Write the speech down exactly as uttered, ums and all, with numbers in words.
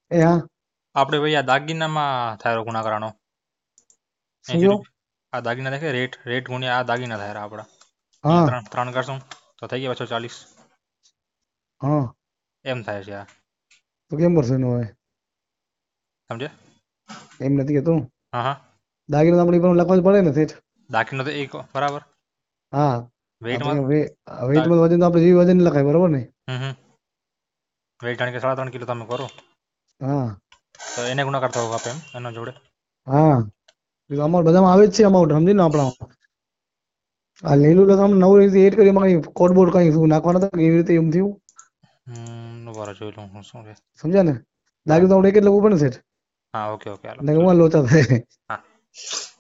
એ હા આપણે ભાઈ આ દાગીનામાં થાય ગુણાકારાનો શું એસી કયો? રૂપિયા આ દાગીના દેખે રેટ રેટ ગુણ્યા આ દાગીના થાય આપણા અહીંયા હા ત્રણ ત્રણ કરશું તો થઈ ગયા બસો ચાલીસ હા એમ થાય છે આ તો કેમ કરશે એનું હવે? સમજે એમ નથી કેતો. હા હા દાગીના તો આપણે પણ લખવા જ પડે ને શેઠ. દાખલો તો એક બરાબર હા હા તો વેઇટમાં કે વેઇટમાં વજન તો આપણે જે વજન લખાય બરોબર ને. હમ હમ વેઇટ જાણે કે સાડા ત્રણ કિલો તમે કરો હા તો એને ગુણાકાર થવો આપે એમ એના જોડે હા અમાઉન્ટ બધામાં આવે જ છે અમાઉન્ટ સમજી ને આપણા આ લીલું લગામ નવું રીતે એડ કરી કોડબોર્ડ કઈ શું નાખવાના હતા એવી રીતે એમ થયું. હમ બરાબર જોઈ લઉં હું શું છે સમજ્યા ને હા દાગીના તો આપણે એક જ લખવું પડે ને શેઠ. હા ઓકે ઓકે હાલો એટલે જોઈ હું લોચા થાય. હા